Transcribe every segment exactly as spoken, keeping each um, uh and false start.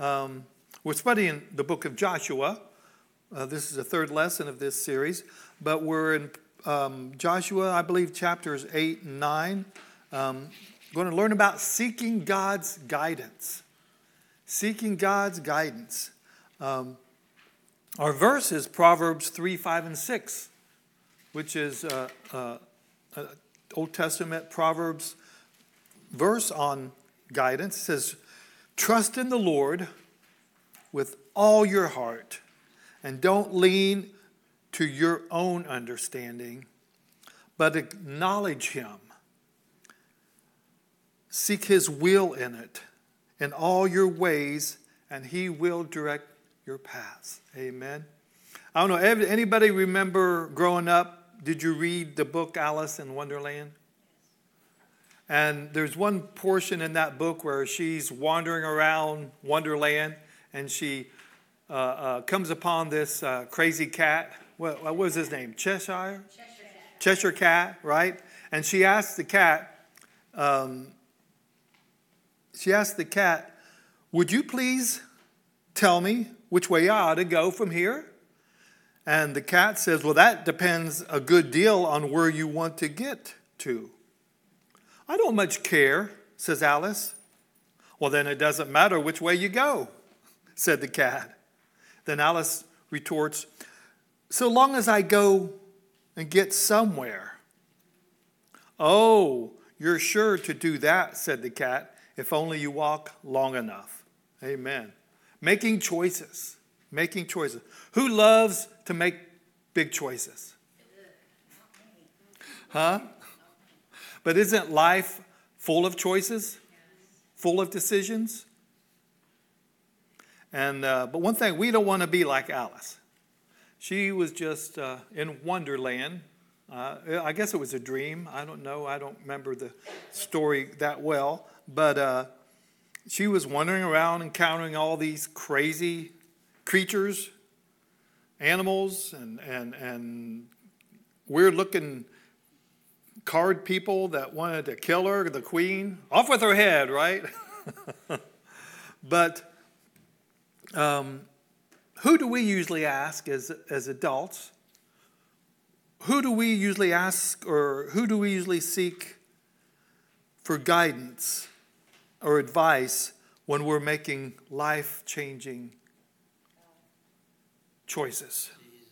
Um, we're studying the book of Joshua. Uh, this is the third lesson of this series, but we're in um, Joshua, I believe, chapters eight and nine. Um, going to learn about seeking God's guidance. Seeking God's guidance. Um, our verse is Proverbs three, five, and six, which is uh, uh, an Old Testament Proverbs verse on guidance. It says, "Trust in the Lord with all your heart, and don't lean to your own understanding, but acknowledge him. Seek his will in it, in all your ways, and he will direct your paths." Amen. I don't know, anybody remember growing up, did you read the book Alice in Wonderland? And there's one portion in that book where she's wandering around Wonderland, and she uh, uh, comes upon this uh, crazy cat. What, what was his name? Cheshire? Cheshire Cat. Cheshire Cat, right? And she asked the cat, um, she asked the cat, "Would you please tell me which way I ought to go from here?" And the cat says, "Well, that depends a good deal on where you want to get to." "I don't much care," says Alice. "Well, then it doesn't matter which way you go," said the cat. Then Alice retorts, "So long as I go and get somewhere." "Oh, you're sure to do that," said the cat, "if only you walk long enough." Amen. Making choices. Making choices. Who loves to make big choices? Huh? But isn't life full of choices? Full of decisions? And uh, but one thing, we don't want to be like Alice. She was just uh, in Wonderland. Uh, I guess it was a dream. I don't know. I don't remember the story that well. But uh, she was wandering around, encountering all these crazy creatures, animals, and and and weird-looking card people that wanted to kill her, the queen. Off with her head, right? But um, who do we usually ask as, as adults? Who do we usually ask, or who do we usually seek for guidance or advice when we're making life-changing choices?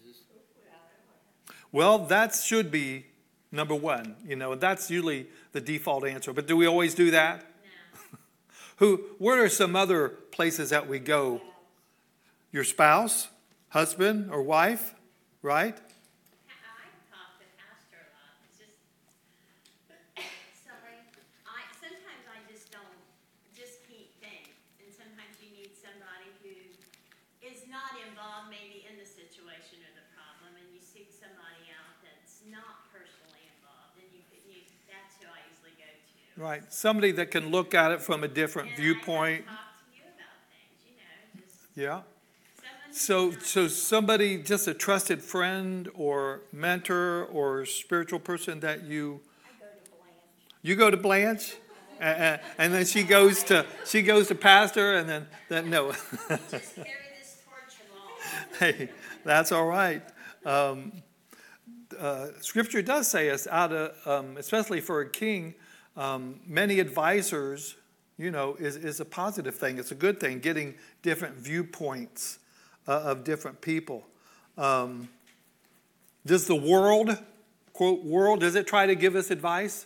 Well, that should be number one, you know, that's usually the default answer. But do we always do that? No. Who? Where are some other places that we go? Your spouse, husband, or wife, right? I talk to Pastor a lot. It's just, sorry. I sometimes I just don't just keep things, and sometimes you need somebody who is not involved, maybe in the situation or the problem, and you seek somebody out that's not personally involved, and you, you that's who I usually go to. Right, somebody that can look at it from a different and viewpoint. I talk to you about things, you know. Just Yeah. someone So, who's so not- somebody, just a trusted friend or mentor or spiritual person that you. I go to Blanche. You go to Blanche, and, and then she goes to she goes to Pastor, and then then no. just carry this torch along. Hey, that's all right. Um, uh, scripture does say us out of, um, especially for a king, um, many advisors, you know, is, is a positive thing. It's a good thing, getting different viewpoints uh, of different people. Um, does the world, quote, world, does it try to give us advice?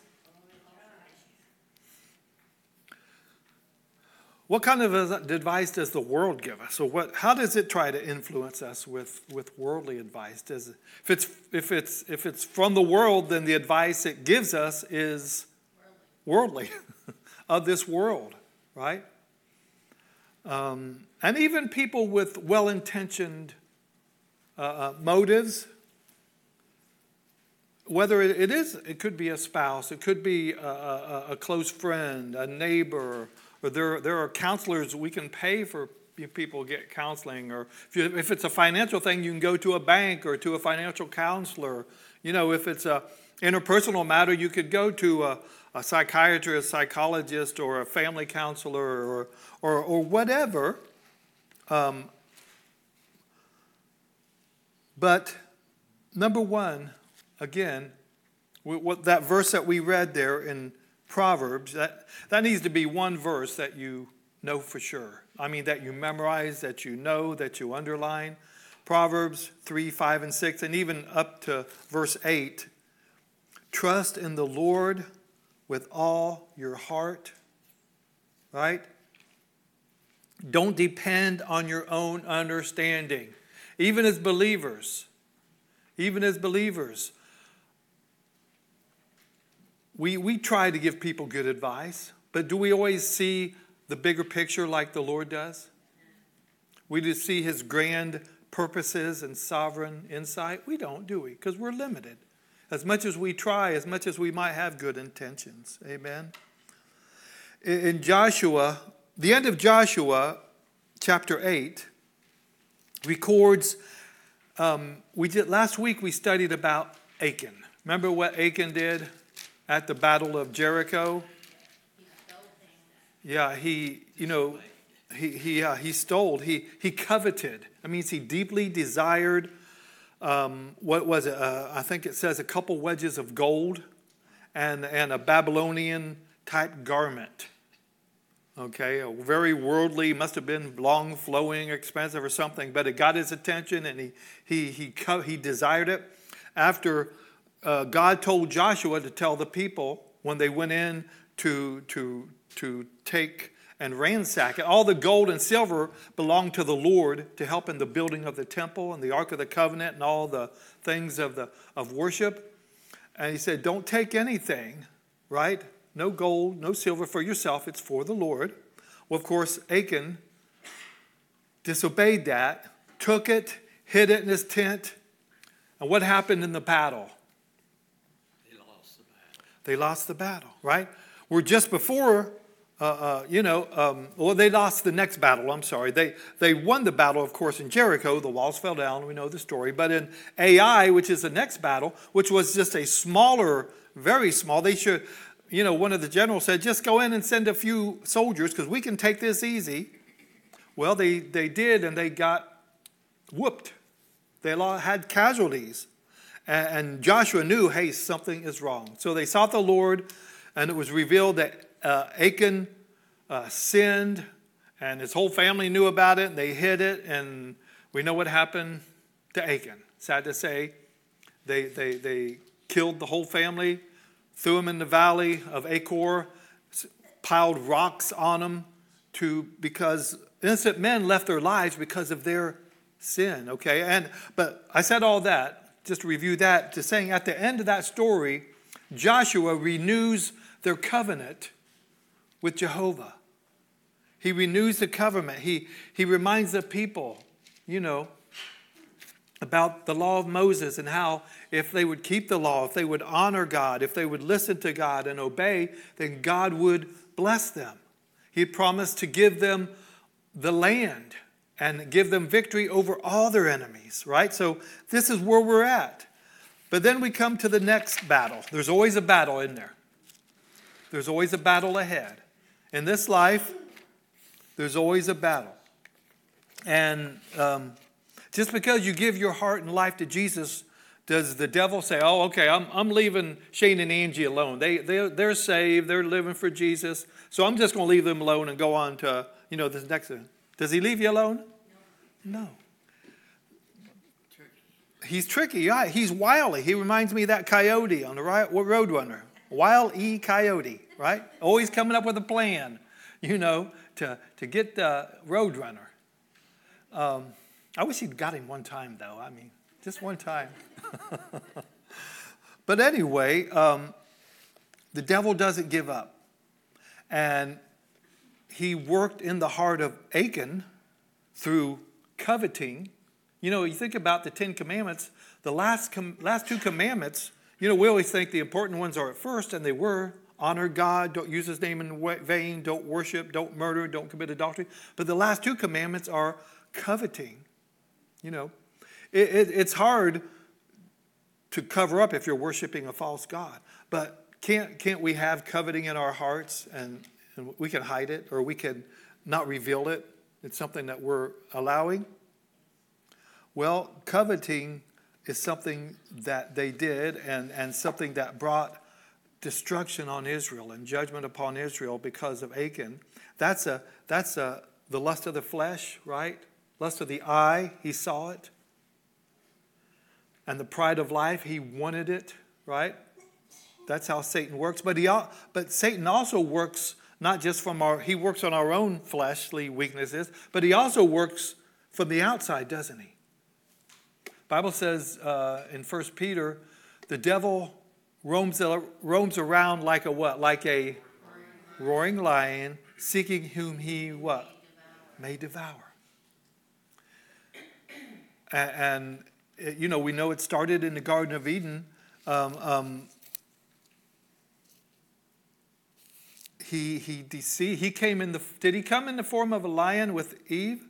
What kind of advice does the world give us? So what? How does it try to influence us with, with worldly advice? Does it, if it's if it's if it's from the world, then the advice it gives us is worldly, of this world, right? Um, and even people with well-intentioned uh, uh, motives, whether it, it is, it could be a spouse, it could be a, a, a close friend, a neighbor. Or there, there are counselors we can pay for people to get counseling. Or if, you, if it's a financial thing, you can go to a bank or to a financial counselor. You know, if it's a interpersonal matter, you could go to a, a psychiatrist, psychologist, or a family counselor, or, or, or whatever. Um, but number one, again, what that verse that we read there in Proverbs, that, that needs to be one verse that you know for sure. I mean, that you memorize, that you know, that you underline. Proverbs three, five, and six, and even up to verse eight. Trust in the Lord with all your heart, right? Don't depend on your own understanding. Even as believers, even as believers, we, we try to give people good advice, but do we always see the bigger picture like the Lord does? We just see his grand purposes and sovereign insight? We don't, do we? Because we're limited. As much as we try, as much as we might have good intentions. Amen. In Joshua, the end of Joshua, chapter eight, records, um, we did last week we studied about Achan. Remember what Achan did at the Battle of Jericho? Yeah, he, you know, he he uh, he stole, he he coveted. That means he deeply desired. Um, what was it? Uh, I think it says a couple wedges of gold, and and a Babylonian type garment. Okay, a very worldly, must have been long, flowing, expensive or something, but it got his attention, and he he he co- he desired it. After uh, God told Joshua to tell the people when they went in to to to take and ransack it, all the gold and silver belonged to the Lord to help in the building of the temple and the Ark of the Covenant and all the things of the of worship. And he said, "Don't take anything, right? No gold, no silver for yourself. It's for the Lord." Well, of course, Achan disobeyed that, took it, hid it in his tent. And what happened in the battle? They lost the battle. They lost the battle, right? We're just before, uh, uh, you know, um, well, they lost the next battle. I'm sorry. They they won the battle, of course, in Jericho. The walls fell down. We know the story. But in Ai, which is the next battle, which was just a smaller, very small, they should... You know, one of the generals said, just go in and send a few soldiers because we can take this easy. Well, they, they did, and they got whooped. They had casualties. And Joshua knew, hey, something is wrong. So they sought the Lord, and it was revealed that uh, Achan uh, sinned, and his whole family knew about it, and they hid it, and we know what happened to Achan. Sad to say, they, they, they killed the whole family, threw him in the valley of Achor, piled rocks on him to because innocent men left their lives because of their sin. Okay, and but I said all that just to review that to saying at the end of that story, Joshua renews their covenant with Jehovah. He renews the covenant. He he reminds the people, you know, about the law of Moses and how if they would keep the law, if they would honor God, if they would listen to God and obey, then God would bless them. He had promised to give them the land and give them victory over all their enemies, right? So this is where we're at. But then we come to the next battle. There's always a battle in there. There's always a battle ahead. In this life, there's always a battle. And um, just because you give your heart and life to Jesus, does the devil say, oh, okay, I'm, I'm leaving Shane and Angie alone. They, they, they're saved. They're living for Jesus. So I'm just going to leave them alone and go on to, you know, this next one. Does he leave you alone? No. no. He's tricky. Yeah, he's wily. He reminds me of that coyote on the Roadrunner. Wile E. Coyote, right? Always coming up with a plan, you know, to, to get the Roadrunner. Um, I wish he'd got him one time, though. I mean, just one time. But anyway, um, the devil doesn't give up. And he worked in the heart of Achan through coveting. You know, you think about the Ten Commandments, the last com- last two commandments, you know, we always think the important ones are at first, and they were. Honor God, don't use his name in vain, don't worship, don't murder, don't commit adultery. But the last two commandments are coveting. You know, it, it, it's hard to cover up if you're worshiping a false god. But can't can't we have coveting in our hearts, and, and we can hide it, or we can not reveal it? It's something that we're allowing. Well, coveting is something that they did and, and something that brought destruction on Israel and judgment upon Israel because of Achan. That's a that's a the lust of the flesh, right? Lust of the eye, he saw it. And the pride of life, he wanted it, right? That's how Satan works. But he but Satan also works not just from our he works on our own fleshly weaknesses, but he also works from the outside, doesn't he? Bible says uh, in First Peter, the devil roams roams around like a what? Like a roaring lion, seeking whom he what? May devour. And, and it, you know, we know it started in the Garden of Eden. Um, um, he he deceived. He came in the. Did he come in the form of a lion with Eve?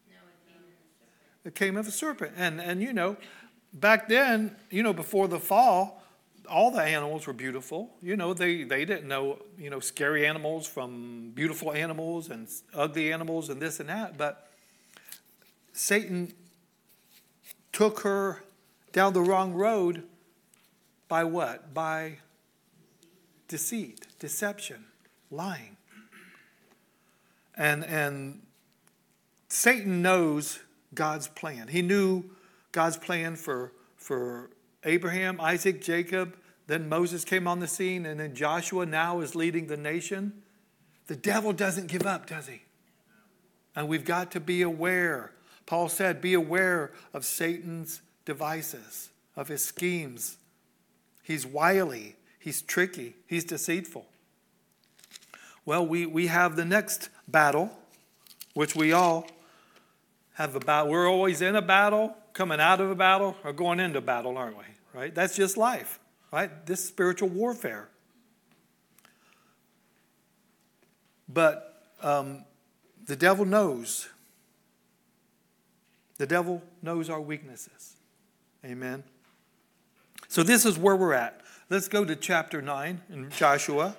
It came of a serpent. And, and you know, back then, you know, before the fall, all the animals were beautiful. You know, they, they didn't know, you know, scary animals from beautiful animals and ugly animals and this and that. But Satan took her down the wrong road by what? By deceit, deception, lying. And, and Satan knows God's plan. He knew God's plan for, for Abraham, Isaac, Jacob. Then Moses came on the scene, and then Joshua now is leading the nation. The devil doesn't give up, does he? And we've got to be aware. Paul said, be aware of Satan's devices, of his schemes. He's wily, he's tricky, he's deceitful. Well, we, we have the next battle, which we all have a battle. We're always in a battle, coming out of a battle, or going into battle, aren't we? Right? That's just life, right? This spiritual warfare. But um, the devil knows. The devil knows our weaknesses. Amen. So this is where we're at. Let's go to chapter nine in Joshua.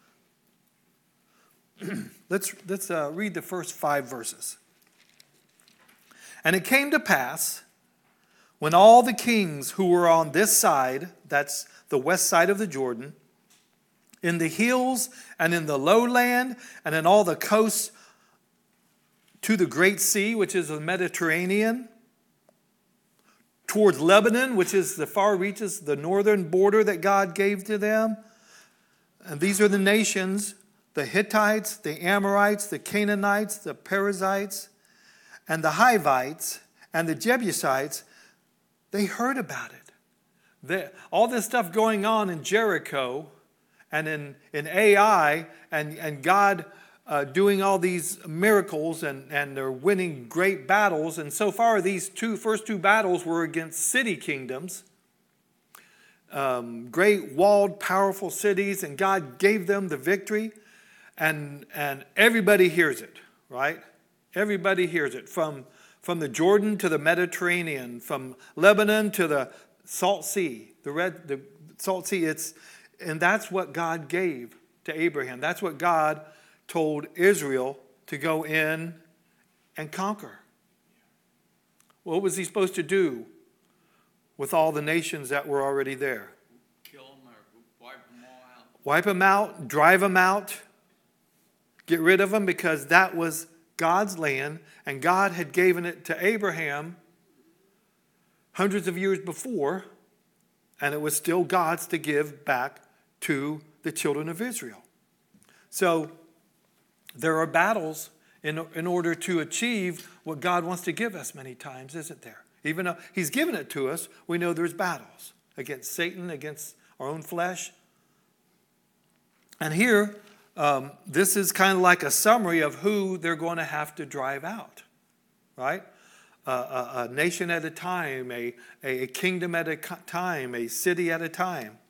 let's let's uh, read the first five verses. And it came to pass, when all the kings who were on this side, that's the west side of the Jordan, in the hills and in the lowland and in all the coasts to the great sea, which is the Mediterranean, towards Lebanon, which is the far reaches, the northern border that God gave to them. And these are the nations, the Hittites, the Amorites, the Canaanites, the Perizzites, and the Hivites and the Jebusites. They heard about it. They, all this stuff going on in Jericho and in, in Ai, and, and God uh, doing all these miracles, and, and they're winning great battles. And so far, these two first two battles were against city kingdoms, um, great walled, powerful cities, and God gave them the victory. And, and everybody hears it, right? Everybody hears it, from, from the Jordan to the Mediterranean, from Lebanon to the Salt Sea, the red, the Salt Sea. It's, and that's what God gave to Abraham. That's what God told Israel to go in and conquer. What was he supposed to do with all the nations that were already there? Kill them or wipe them all out. Wipe them out, drive them out, get rid of them, because that was God's land, and God had given it to Abraham hundreds of years before, and it was still God's to give back to the children of Israel. So there are battles in, in order to achieve what God wants to give us many times, isn't there? Even though he's given it to us, we know there's battles against Satan, against our own flesh. And here, Um, this is kind of like a summary of who they're going to have to drive out, right? Uh, a, a nation at a time, a, a kingdom at a time, a city at a time.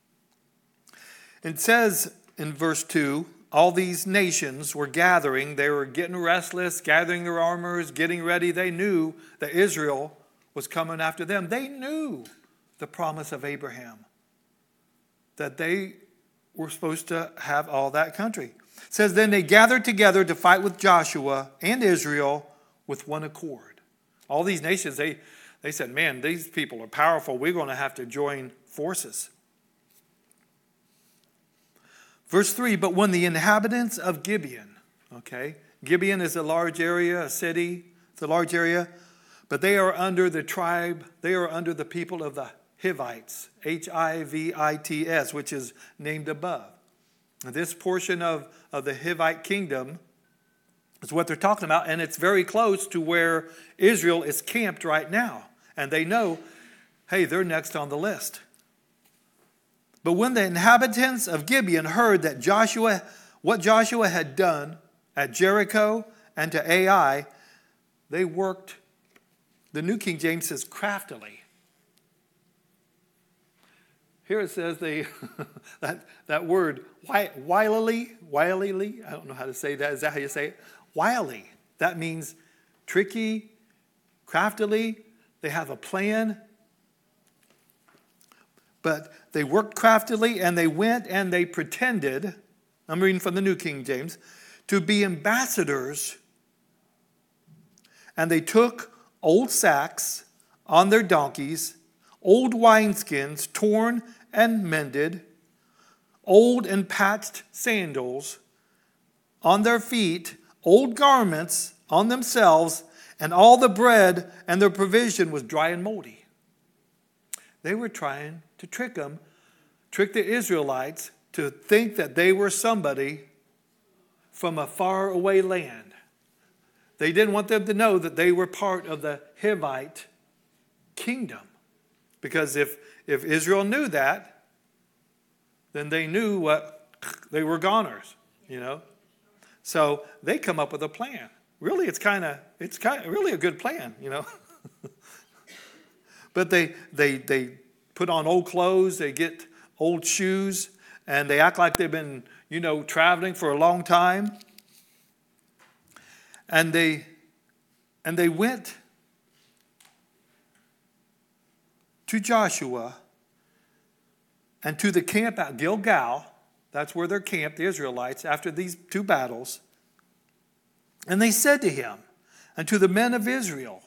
It says in verse two, all these nations were gathering. They were getting restless, gathering their armors, getting ready. They knew that Israel was coming after them. They knew the promise of Abraham, that they were supposed to have all that country. It says, then they gathered together to fight with Joshua and Israel with one accord. All these nations, they, they said, man, these people are powerful. We're going to have to join forces. Verse three, but when the inhabitants of Gibeon, okay, Gibeon is a large area, a city, it's a large area, but they are under the tribe, they are under the people of the Hivites, H I V I T S, which is named above. This portion of, of the Hivite kingdom is what they're talking about, and it's very close to where Israel is camped right now. And they know, hey, they're next on the list. But when the inhabitants of Gibeon heard that Joshua, what Joshua had done at Jericho and to Ai, they worked, the New King James says, craftily. Here it says they that, that word, wilily, wilily, I don't know how to say that. Is that how you say it? Wily. That means tricky, craftily. They have a plan. But they worked craftily and they went and they pretended, I'm reading from the New King James, to be ambassadors. And they took old sacks on their donkeys, old wineskins torn and mended, old and patched sandals on their feet, old garments on themselves, and all the bread and their provision was dry and moldy. They were trying to trick them, trick the Israelites to think that they were somebody from a far away land. They didn't want them to know that they were part of the Hivite kingdom. Because if, if Israel knew that, then they knew what they were goners, you know. So they come up with a plan. Really, it's kind of it's kind of really a good plan, you know. But they they they put on old clothes, they get old shoes, and they act like they've been, you know, traveling for a long time. And they and they went to Joshua and to the camp at Gilgal. That's where they're camped, the Israelites, after these two battles. And they said to him and to the men of Israel,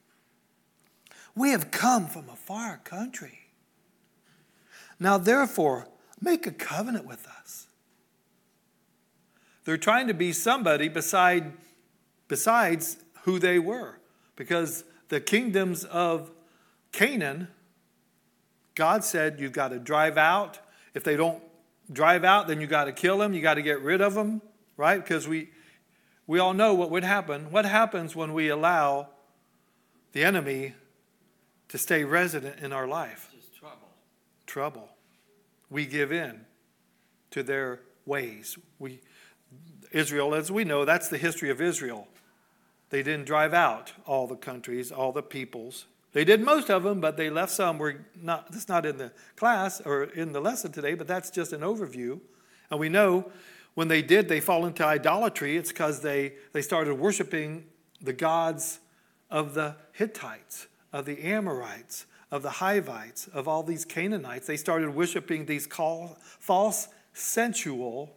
we have come from a far country. Now therefore, make a covenant with us. They're trying to be somebody beside, besides who they were. Because the kingdoms of Canaan, God said you've got to drive out. If they don't drive out, then you got to kill them. You got to get rid of them, right? Because we we all know what would happen. What happens when we allow the enemy to stay resident in our life? Just trouble. Trouble. We give in to their ways. We Israel, as we know, that's the history of Israel. They didn't drive out all the countries, all the peoples. They did most of them, but they left some. We're not, that's not in the class or in the lesson today, but that's just an overview. And we know when they did, they fall into idolatry. It's because they, they started worshiping the gods of the Hittites, of the Amorites, of the Hivites, of all these Canaanites. They started worshiping these call, false, sensual,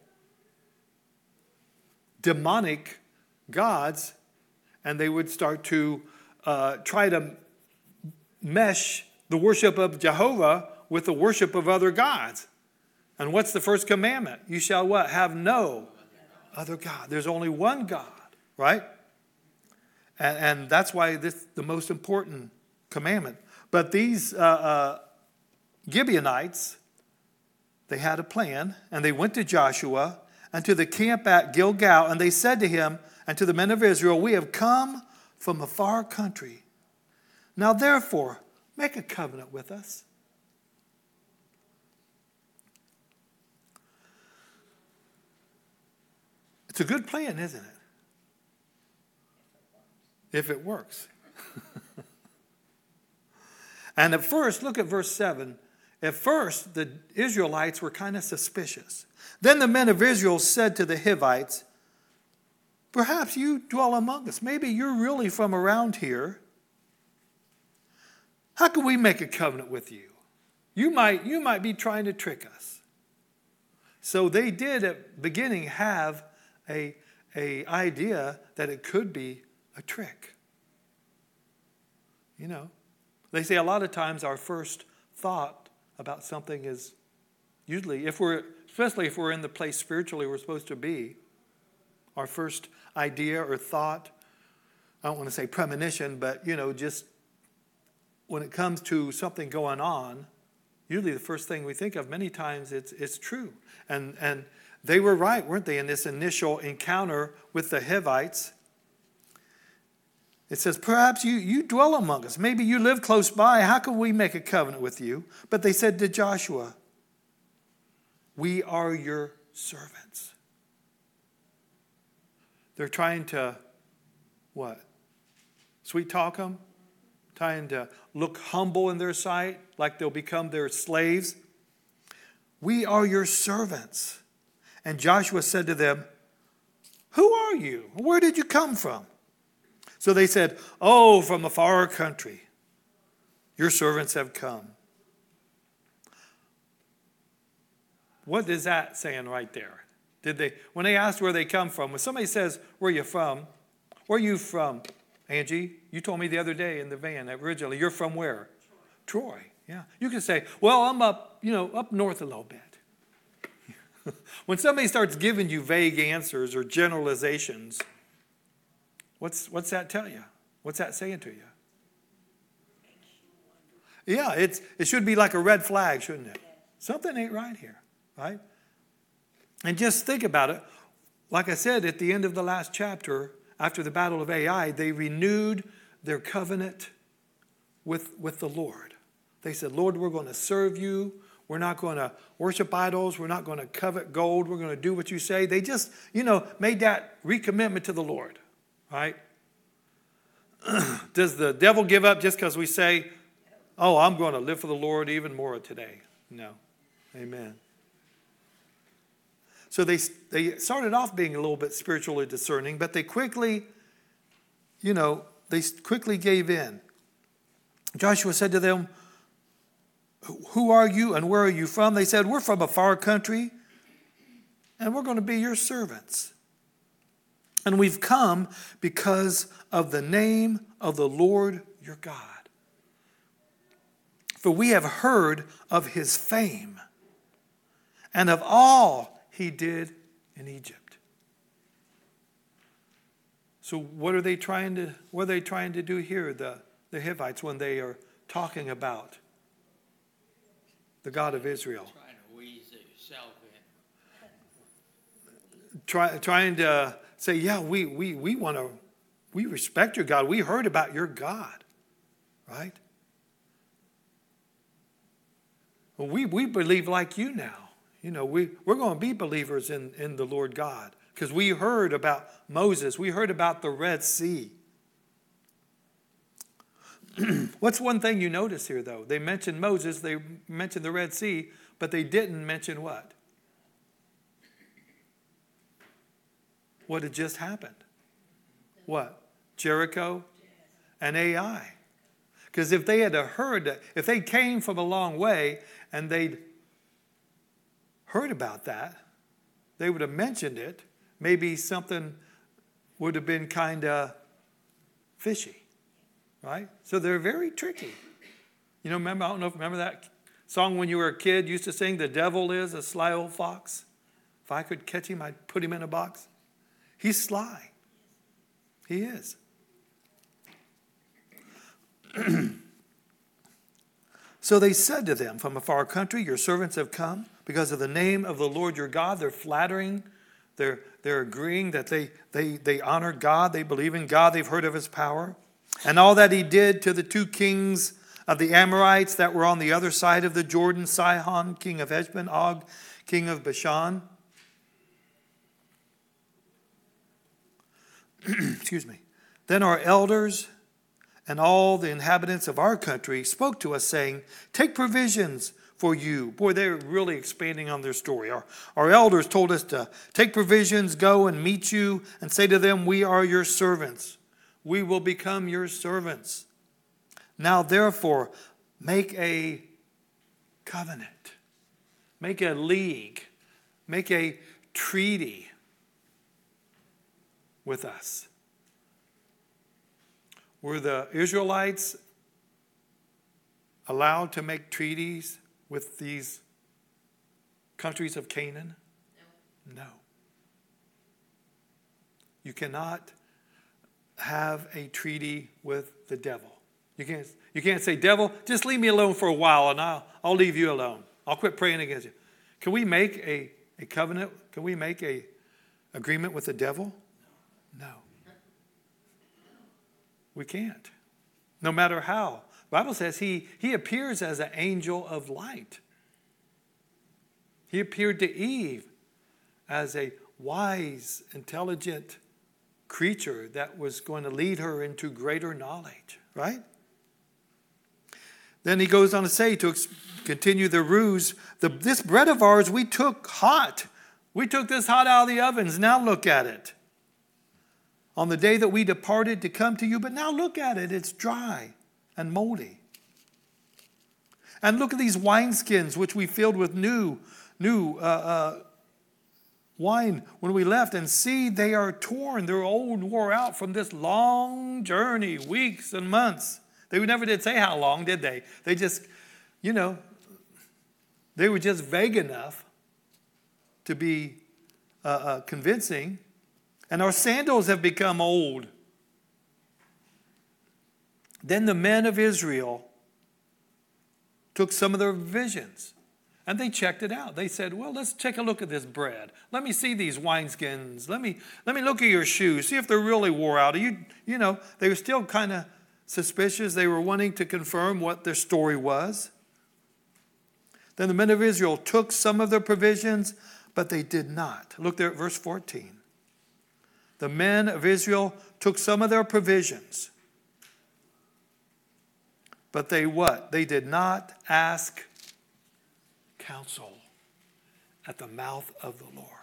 demonic gods, and they would start to uh, try to mesh the worship of Jehovah with the worship of other gods. And what's the first commandment? You shall what? Have no other God. There's only one God, right? And, and that's why this the most important commandment. But these uh, uh, Gibeonites, they had a plan, and they went to Joshua and to the camp at Gilgal, and they said to him and to the men of Israel, we have come from a far country. Now therefore, make a covenant with us. It's a good plan, isn't it? If it works. And at first, look at verse seven. At first, the Israelites were kind of suspicious. Then the men of Israel said to the Hivites, perhaps you dwell among us. Maybe you're really from around here. How can we make a covenant with you? You might, you might be trying to trick us. So they did at the beginning have a, a idea that it could be a trick. You know, they say a lot of times our first thought about something is usually, if we're, especially if we're in the place spiritually we're supposed to be, our first idea or thought, I don't want to say premonition, but, you know, just when it comes to something going on, usually the first thing we think of, many times it's, it's true. And, and they were right, weren't they, in this initial encounter with the Hivites? It says, perhaps you, you dwell among us. Maybe you live close by. How can we make a covenant with you? But they said to Joshua, we are your servants. They're trying to, what? Sweet talk them? Trying to look humble in their sight, like they'll become their slaves. We are your servants. And Joshua said to them, who are you? Where did you come from? So they said, oh, from a far country. Your servants have come. What is that saying right there? Did they, when they asked where they come from, when somebody says, where are you from? Where are you from, Angie? You told me the other day in the van originally, you're from where? Troy. Troy, yeah. You can say, well, I'm up, you know, up north a little bit. When somebody starts giving you vague answers or generalizations, what's, what's that tell you? What's that saying to you? Yeah, it's, it should be like a red flag, shouldn't it? Something ain't right here, right? And just think about it. Like I said, at the end of the last chapter, after the battle of Ai, they renewed their covenant with, with the Lord. They said, Lord, we're going to serve you. We're not going to worship idols. We're not going to covet gold. We're going to do what you say. They just, you know, made that recommitment to the Lord, right? Does the devil give up just because we say, oh, I'm going to live for the Lord even more today? No. Amen. So they, they started off being a little bit spiritually discerning, but they quickly, you know, they quickly gave in. Joshua said to them, who are you and where are you from? They said, we're from a far country and we're going to be your servants. And we've come because of the name of the Lord your God. For we have heard of his fame and of all he did in Egypt. So what are they trying to, what are they trying to do here, the, the Hivites, when they are talking about the God of Israel? Trying to wheeze yourself in. Try, trying to say, yeah, we, we, we want to, we respect your God. We heard about your God, right? Well, we, we believe like you now. You know, we, we're going to be believers in, in the Lord God because we heard about Moses. We heard about the Red Sea. What's one thing you notice here, though? They mentioned Moses, they mentioned the Red Sea, but they didn't mention what? What had just happened? What? Jericho and Ai. Because if they had heard, that, if they came from a long way and they'd heard about that, they would have mentioned it. Maybe something would have been kind of fishy. Right? So they're very tricky. You know, remember, I don't know if you remember that song when you were a kid, used to sing, the devil is a sly old fox. If I could catch him, I'd put him in a box. He's sly. He is. So they said to them, from a far country, your servants have come because of the name of the Lord your God. They're flattering. They're, they're agreeing that they, they, they honor God. They believe in God. They've heard of his power. And all that he did to the two kings of the Amorites that were on the other side of the Jordan, Sihon, king of Heshbon, Og, king of Bashan. Excuse me. Then our elders and all the inhabitants of our country spoke to us, saying, take provisions for you. Boy, they're really expanding on their story. Our, our elders told us to take provisions, go and meet you, and say to them, we are your servants. We will become your servants. Now, therefore, make a covenant. Make a league. make a treaty with us. Were the Israelites allowed to make treaties with these countries of Canaan? No. No. You cannot have a treaty with the devil. You can't, you can't say, devil, just leave me alone for a while and I'll, I'll leave you alone. I'll quit praying against you. Can we make a, a covenant? Can we make a agreement with the devil? No. We can't. No matter how. The Bible says he, he appears as an angel of light. He appeared to Eve as a wise, intelligent creature that was going to lead her into greater knowledge, right? Then he goes on to say, to ex- continue the ruse, the, this bread of ours we took hot. We took this hot out of the ovens. Now look at it. On the day that we departed to come to you, but now look at it. It's dry and moldy. And look at these wineskins which we filled with new, new uh, uh, wine when we left, and see, they are torn. They're old, wore out from this long journey, weeks and months. They never did say how long, did they? They just, you know, they were just vague enough to be uh, uh, convincing. And our sandals have become old. Then the men of Israel took some of their visions and they checked it out. They said, well, let's take a look at this bread. Let me see these wineskins. Let me, let me look at your shoes. See if they're really wore out. You, you know, they were still kind of suspicious. They were wanting to confirm what their story was. Then the men of Israel took some of their provisions, but they did not. Look there at verse fourteen. The men of Israel took some of their provisions, but they what? They did not ask counsel at the mouth of the Lord.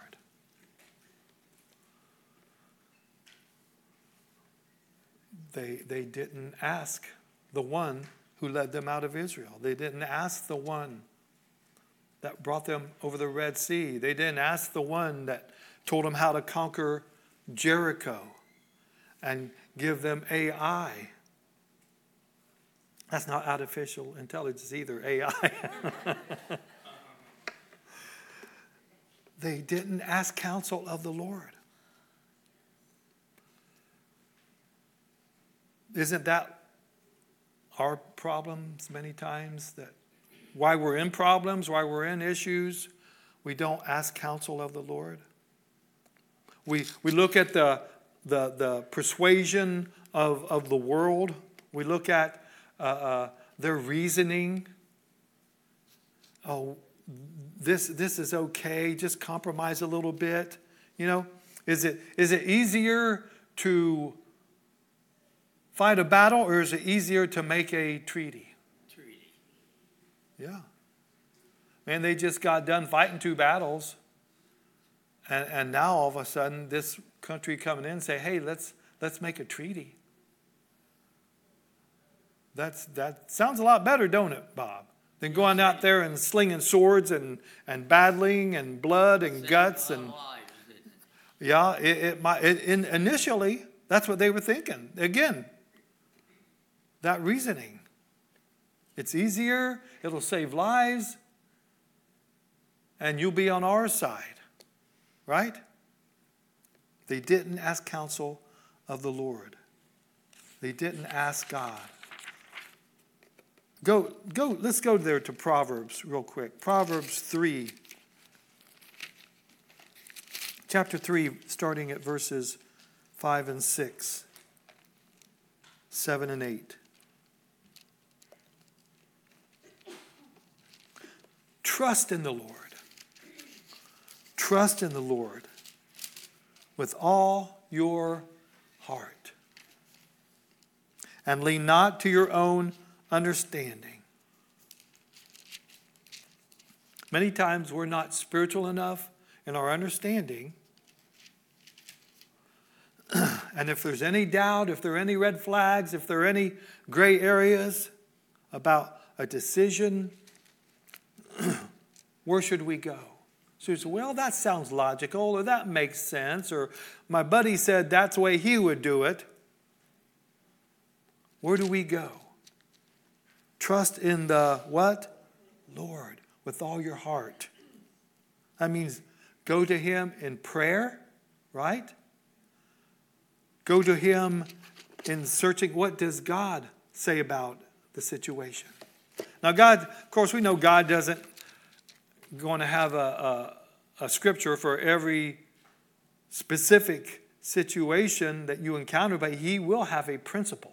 They, they didn't ask the one who led them out of Israel. They didn't ask the one that brought them over the Red Sea. They didn't ask the one that told them how to conquer Jericho and give them A I. That's not artificial intelligence either, A I. They didn't ask counsel of the Lord. Isn't that our problems many times? That why we're in problems, why we're in issues, we don't ask counsel of the Lord. We, we look at the, the, the persuasion of, of the world. We look at uh, uh, their reasoning. Oh, this, this is okay. Just compromise a little bit. You know, is it, is it easier to fight a battle, or is it easier to make a treaty? Treaty. Yeah. Man, they just got done fighting two battles. And, and now all of a sudden, this country coming in and say, hey, let's let's make a treaty. That's that sounds a lot better, don't it, Bob? Than going out there and slinging swords and, and battling and blood and guts and lives, didn't it? yeah. It, it might it, in, initially that's what they were thinking. Again, that reasoning. It's easier. It'll save lives, and you'll be on our side. Right? They didn't ask counsel of the Lord. They didn't ask God. Go, go, let's go there to Proverbs real quick. Proverbs three. Chapter three, starting at verses five and six, seven and eight. Trust in the Lord. Trust in the Lord with all your heart, and lean not to your own understanding. Many times we're not spiritual enough in our understanding. And if there's any doubt, if there are any red flags, if there are any gray areas about a decision, where should we go? So you say, well, that sounds logical, or that makes sense, or my buddy said that's the way he would do it. Where do we go? Trust in the what? Lord, with all your heart. That means go to him in prayer, right? Go to him in searching, what does God say about the situation? Now God, of course, we know God doesn't going to have a, a, a scripture for every specific situation that you encounter, but he will have a principle.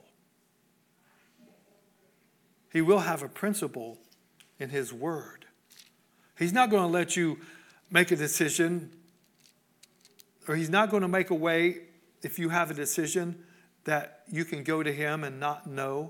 He will have a principle in his word. He's not going to let you make a decision, or he's not going to make a way if you have a decision that you can go to him and not know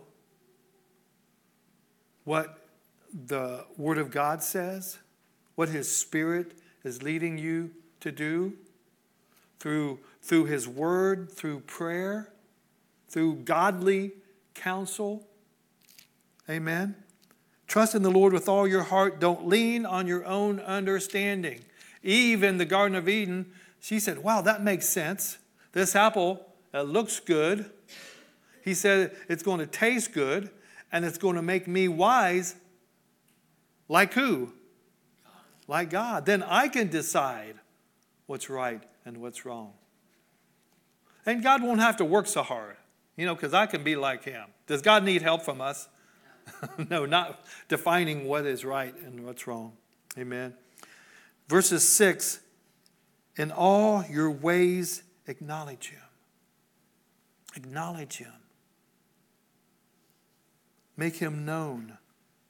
what the Word of God says, what his Spirit is leading you to do through, through his Word, through prayer, through godly counsel. Amen. Trust in the Lord with all your heart. Don't lean on your own understanding. Eve in the Garden of Eden, she said, wow, that makes sense. This apple, it looks good. He said it's going to taste good, and it's going to make me wise. Like who? Like God. Then I can decide what's right and what's wrong. And God won't have to work so hard, you know, because I can be like him. Does God need help from us? No, not defining what is right and what's wrong. Amen. Verses six, in all your ways acknowledge him. Acknowledge him. Make him known.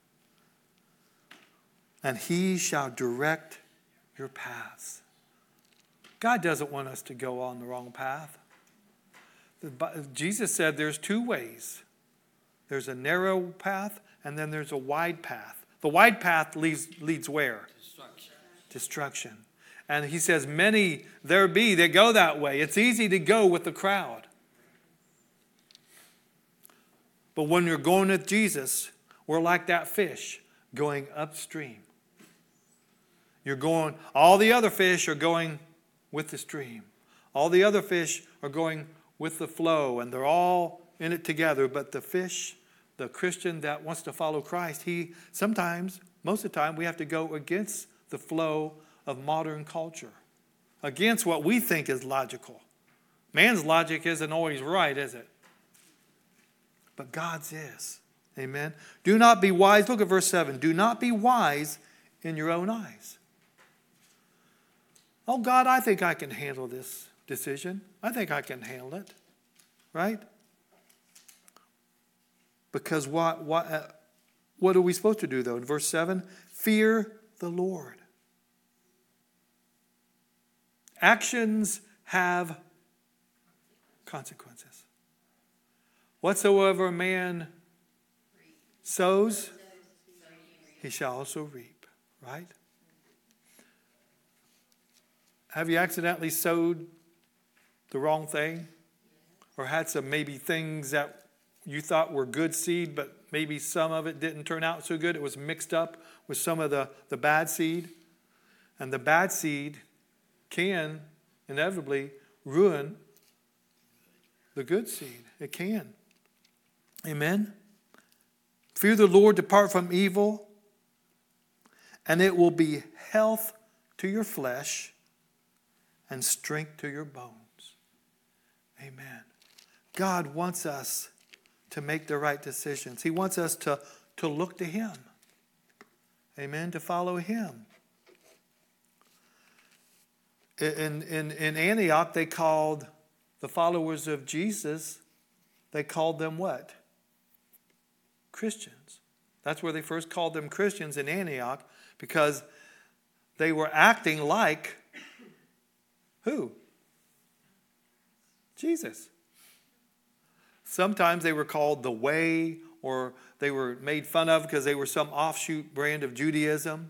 And he shall direct your paths. God doesn't want us to go on the wrong path. Jesus said there's two ways. There's a narrow path, and then there's a wide path. The wide path leads, leads where? Destruction. Destruction. And he says, many there be that go that way. It's easy to go with the crowd. But when you're going with Jesus, we're like that fish going upstream. You're going, all the other fish are going with the stream. All the other fish are going with the flow, and they're all in it together. But the fish, the Christian that wants to follow Christ, he sometimes, most of the time, we have to go against the flow of modern culture, against what we think is logical. Man's logic isn't always right, is it? But God's is. Amen. Do not be wise. Look at verse seven. Do not be wise in your own eyes. Oh, God, I think I can handle this decision. I think I can handle it. Right? Because what, what, uh, what are we supposed to do, though? In verse seven, fear the Lord. Actions have consequences. Whatsoever a man sows, he shall also reap. Right? Have you accidentally sowed the wrong thing? Or had some maybe things that you thought were good seed, but maybe some of it didn't turn out so good? It was mixed up with some of the, the bad seed. And the bad seed can inevitably ruin the good seed. It can. Amen. Fear the Lord, depart from evil, and it will be health to your flesh and strength to your bones. Amen. God wants us to make the right decisions. He wants us to, to look to him. Amen. To follow him. In, in, in Antioch, they called the followers of Jesus, they called them what? Christians. That's where they first called them Christians, in Antioch, because they were acting like who? Jesus. Sometimes they were called the Way, or they were made fun of because they were some offshoot brand of Judaism.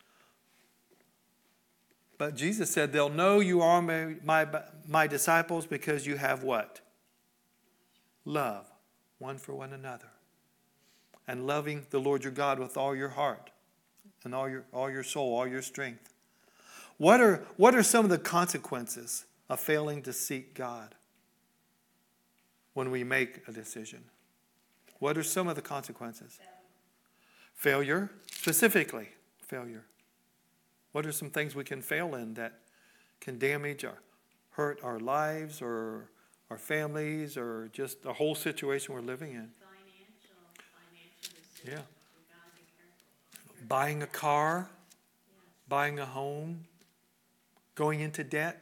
But Jesus said, they'll know you are my, my, my disciples because you have what? Love one for one another. And loving the Lord your God with all your heart and all your, all your soul, all your strength. What are, what are some of the consequences of failing to seek God when we make a decision? What are some of the consequences? Failure, specifically failure. What are some things we can fail in that can damage or hurt our lives or our families or just the whole situation we're living in? Financial, financial decisions. Yeah. We gotta be careful. Buying a car, Yes. buying a home, going into debt.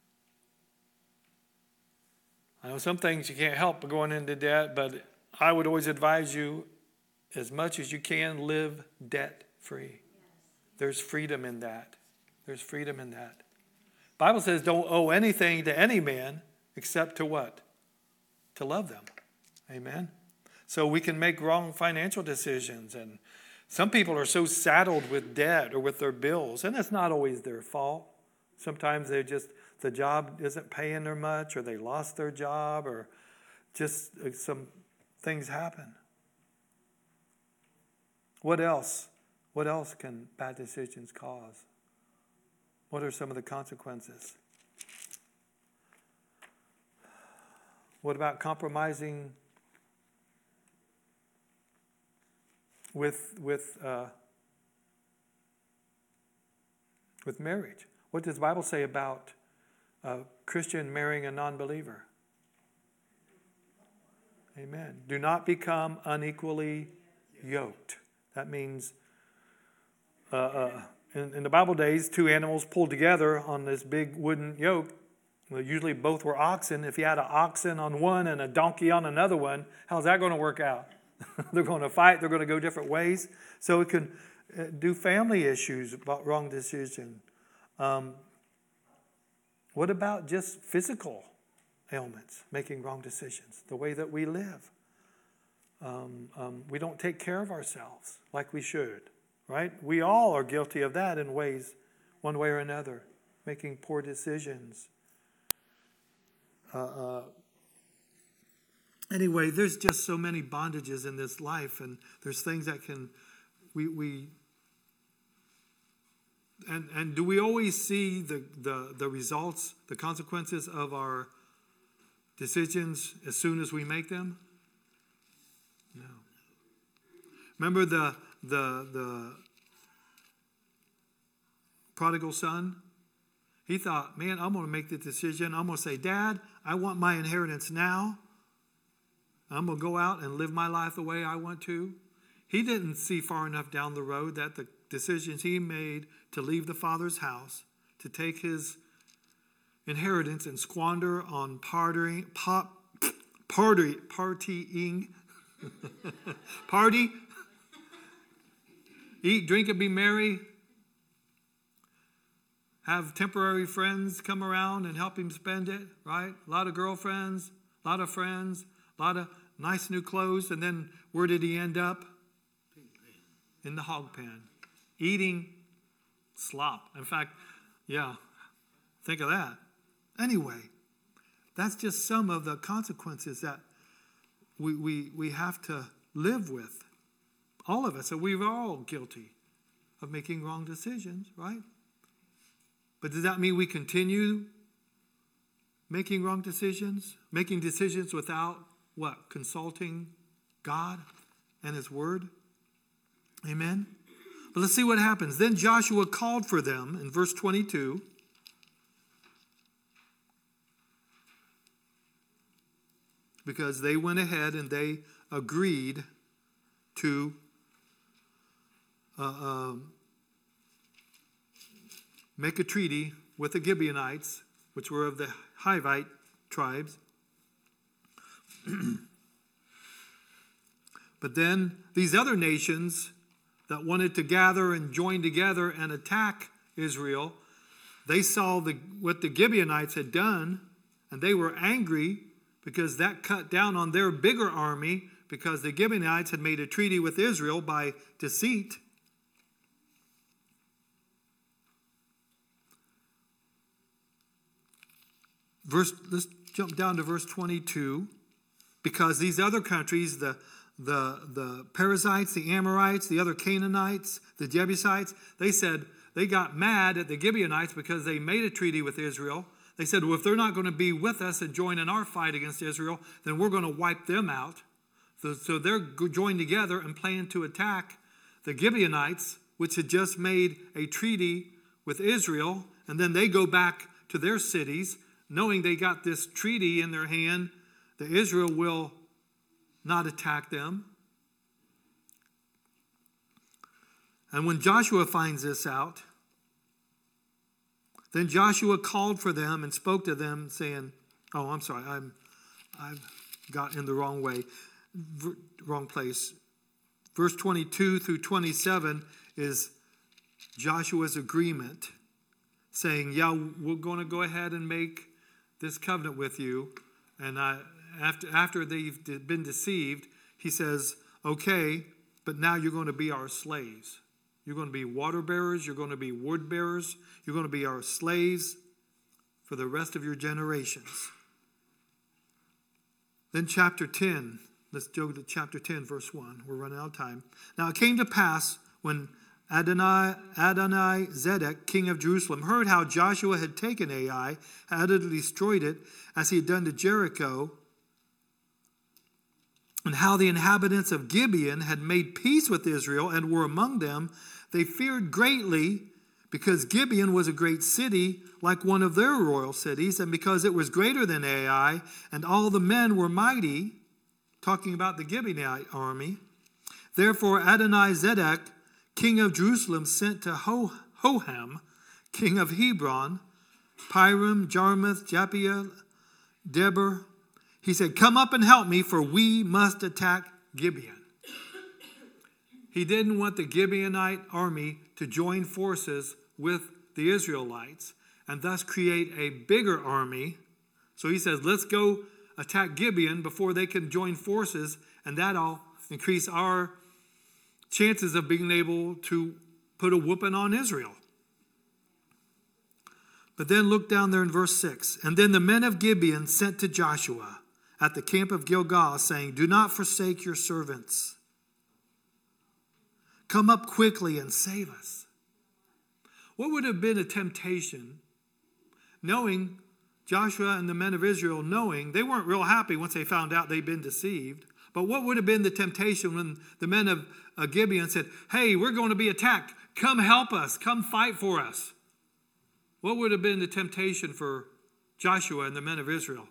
I know some things you can't help but going into debt, but I would always advise you, as much as you can, live debt-free. Yes. There's freedom in that. There's freedom in that. Bible says don't owe anything to any man except to what? To love them. Amen? So we can make wrong financial decisions. And some people are so saddled with debt or with their bills, and it's not always their fault. Sometimes they just, the job isn't paying them much, or they lost their job, or just some things happen. What else? What else can bad decisions cause? What are some of the consequences? What about compromising with with uh, with marriage? What does the Bible say about a Christian marrying a non-believer? Amen. Do not become unequally yoked. That means uh, uh, in, in the Bible days, two animals pulled together on this big wooden yoke. Well, usually both were oxen. If you had an oxen on one and a donkey on another one, how's that going to work out? They're going to fight. They're going to go different ways. So it can uh, do family issues about wrong decision. Um, what about just physical ailments, making wrong decisions, the way that we live? Um, um, we don't take care of ourselves like we should, right? We all are guilty of that in ways, one way or another, making poor decisions. Uh, uh, anyway, there's just so many bondages in this life, and there's things that can, we, we and and do we always see the, the, the results, the consequences of our decisions as soon as we make them? No. Remember the the the prodigal son? He thought, man, I'm going to make the decision. I'm going to say, Dad, I want my inheritance now. I'm going to go out and live my life the way I want to. He didn't see far enough down the road that the decisions he made to leave the father's house, to take his inheritance and squander on partying, pop, party, partying, party, eat, drink, and be merry, have temporary friends come around and help him spend it, right? A lot of girlfriends, a lot of friends, a lot of nice new clothes, and then where did he end up? In the hog pen, eating slop. In fact, yeah, think of that. Anyway, that's just some of the consequences that we we we have to live with. All of us, and we're all guilty of making wrong decisions, right? But does that mean we continue making wrong decisions? Making decisions without what? Consulting God and His Word? Amen? But let's see what happens. Then Joshua called for them in verse twenty-two. Because they went ahead and they agreed to uh, um, make a treaty with the Gibeonites, which were of the Hivite tribes. But then these other nations that wanted to gather and join together and attack Israel, they saw the, what the Gibeonites had done, and they were angry because that cut down on their bigger army, because the Gibeonites had made a treaty with Israel by deceit. Verse, let's jump down to verse twenty-two. Because these other countries, the, the, the Perizzites, the Amorites, the other Canaanites, the Jebusites, they said, they got mad at the Gibeonites because they made a treaty with Israel. They said, well, if they're not going to be with us and join in our fight against Israel, then we're going to wipe them out. So, so they're joined together and plan to attack the Gibeonites, which had just made a treaty with Israel. And then they go back to their cities, knowing they got this treaty in their hand, that Israel will not attack them. And when Joshua finds this out, then Joshua called for them and spoke to them, saying, oh, I'm sorry, I'm, I've got in the wrong way, v- wrong place. Verse twenty-two through twenty-seven is Joshua's agreement, saying, yeah, we're going to go ahead and make this covenant with you. And I, after, after they've been deceived, he says, okay, but now you're going to be our slaves. You're going to be water bearers. You're going to be wood bearers. You're going to be our slaves for the rest of your generations. Then chapter ten. Let's go to chapter ten, verse one. We're running out of time. Now it came to pass when Adonai, Adonai Zedek, king of Jerusalem, heard how Joshua had taken Ai, had utterly destroyed it, as he had done to Jericho, and how the inhabitants of Gibeon had made peace with Israel and were among them, they feared greatly, because Gibeon was a great city, like one of their royal cities, and because it was greater than Ai, and all the men were mighty, talking about the Gibeonite army. Therefore Adonai Zedek, king of Jerusalem, sent to Ho- Hoham, king of Hebron, Piram, Jarmuth, Japhia, Deber. He said, come up and help me, for we must attack Gibeon. He didn't want the Gibeonite army to join forces with the Israelites and thus create a bigger army. So he says, let's go attack Gibeon before they can join forces, and that'll increase our chances of being able to put a whooping on Israel. But then look down there in verse six. And then the men of Gibeon sent to Joshua at the camp of Gilgal, saying, do not forsake your servants. Come up quickly and save us. What would have been a temptation, knowing Joshua and the men of Israel, knowing they weren't real happy once they found out they'd been deceived. But what would have been the temptation when the men of uh, Gibeon said, hey, we're going to be attacked. Come help us. Come fight for us. What would have been the temptation for Joshua and the men of Israel?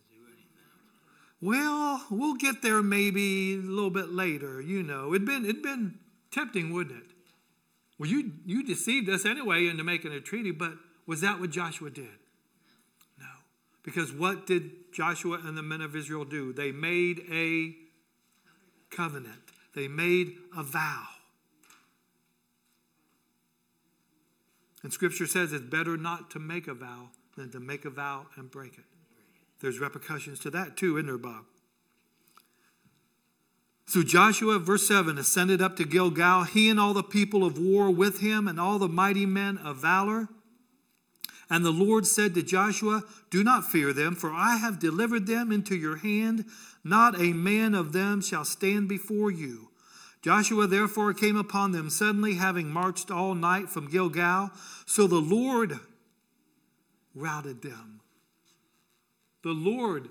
Well, we'll get there maybe a little bit later. You know, it'd been, it'd been tempting, wouldn't it? Well, you, you deceived us anyway into making a treaty, but was that what Joshua did? No. Because what did Joshua and the men of Israel do? They made a covenant. They made a vow. And Scripture says it's better not to make a vow than to make a vow and break it. There's repercussions to that too, isn't there, Bob? So Joshua, verse seven, ascended up to Gilgal, he and all the people of war with him, and all the mighty men of valor. And the Lord said to Joshua, do not fear them, for I have delivered them into your hand. Not a man of them shall stand before you. Joshua therefore came upon them suddenly, having marched all night from Gilgal. So the Lord routed them. The Lord,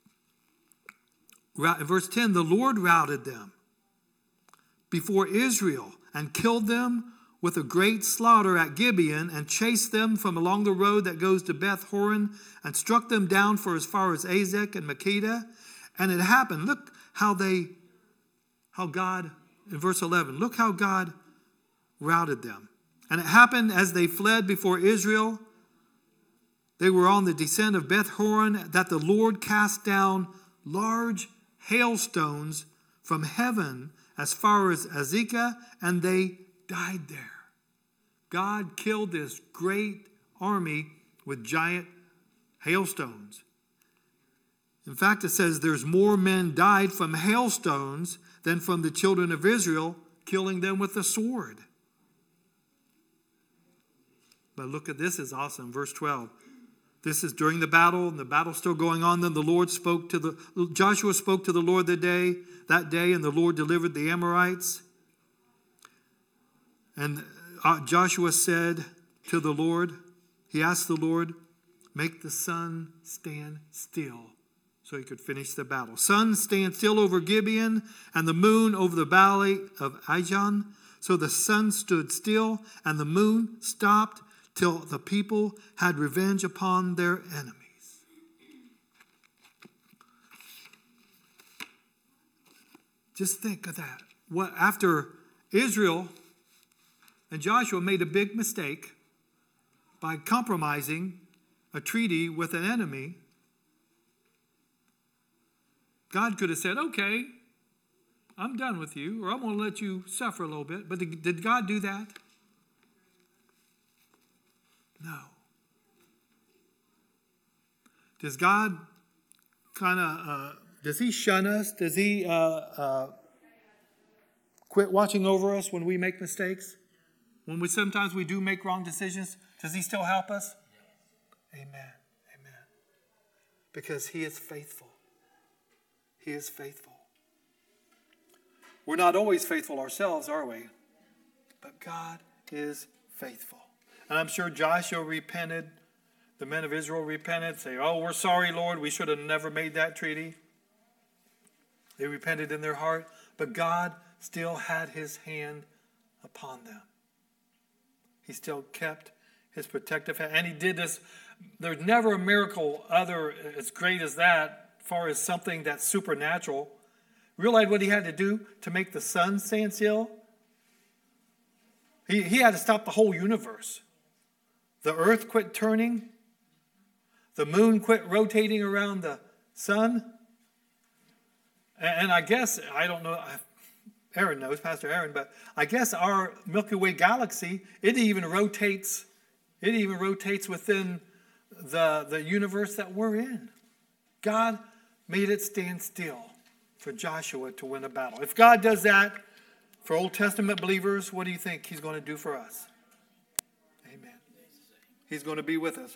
verse ten, the Lord routed them before Israel and killed them with a great slaughter at Gibeon, and chased them from along the road that goes to Beth Horon, and struck them down for as far as Azek and Makkedah. And it happened, look how they, how God, in verse eleven, look how God routed them. And it happened as they fled before Israel, they were on the descent of Beth Horon, that the Lord cast down large hailstones from heaven as far as Azekah, and they died there. God killed this great army with giant hailstones. In fact, it says there's more men died from hailstones than from the children of Israel, killing them with the sword. But look at this, is awesome. Verse twelve. This is during the battle, and the battle's still going on. Then the Lord spoke to the, Joshua spoke to the Lord the day, that day, and the Lord delivered the Amorites. And uh, Joshua said to the Lord, he asked the Lord, make the sun stand still so he could finish the battle. Sun stand still over Gibeon and the moon over the valley of Ajalon. So the sun stood still and the moon stopped till the people had revenge upon their enemies. Just think of that. What, after Israel and Joshua made a big mistake by compromising a treaty with an enemy, God could have said, okay, I'm done with you, or I'm going to let you suffer a little bit. But did, did God do that? No. Does God kind of, uh, does he shun us? Does he uh, uh, quit watching over us when we make mistakes? When we sometimes we do make wrong decisions, does he still help us? Amen. Amen. Because he is faithful. He is faithful. We're not always faithful ourselves, are we? But God is faithful. And I'm sure Joshua repented. The men of Israel repented, say, oh, we're sorry, Lord. We should have never made that treaty. They repented in their heart. But God still had his hand upon them. He still kept his protective hand. And he did this. There's never a miracle other as great as that, as far as something that's supernatural. Realize what he had to do to make the sun stand still? He, he had to stop the whole universe. The earth quit turning. The moon quit rotating around the sun. And, and I guess, I don't know, Aaron knows, Pastor Aaron, but I guess our Milky Way galaxy, it even rotates, it even rotates within the, the universe that we're in. God made it stand still for Joshua to win a battle. If God does that for Old Testament believers, what do you think he's going to do for us? Amen. He's going to be with us.